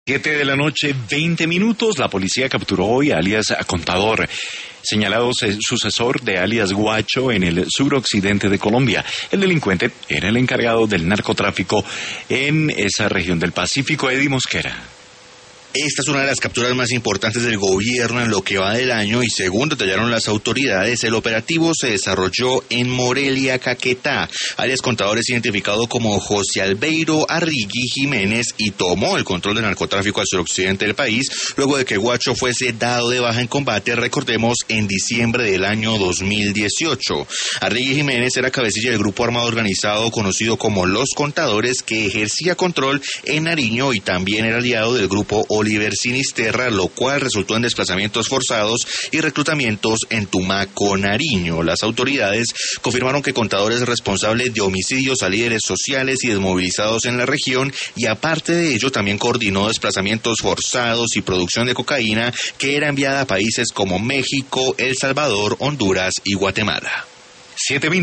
7 de la noche, 20 minutos. La policía capturó hoy a alias Contador, señalado sucesor de alias Guacho en el suroccidente de Colombia. El delincuente era el encargado del narcotráfico en esa región del Pacífico. Eddie Mosquera. Esta es una de las capturas más importantes del gobierno en lo que va del año y según detallaron las autoridades, el operativo se desarrolló en Morelia, Caquetá. Alias Contador es identificado como José Albeiro Arrigui Jiménez y tomó el control del narcotráfico al suroccidente del país luego de que Guacho fuese dado de baja en combate, recordemos, en diciembre del año 2018. Arrigui Jiménez era cabecilla del grupo armado organizado conocido como Los Contadores, que ejercía control en Nariño y también era aliado del grupo Oliver Sinisterra, lo cual resultó en desplazamientos forzados y reclutamientos en Tumaco, Nariño. Las autoridades confirmaron que Contador es responsable de homicidios a líderes sociales y desmovilizados en la región y aparte de ello también coordinó desplazamientos forzados y producción de cocaína que era enviada a países como México, El Salvador, Honduras y Guatemala. 7:20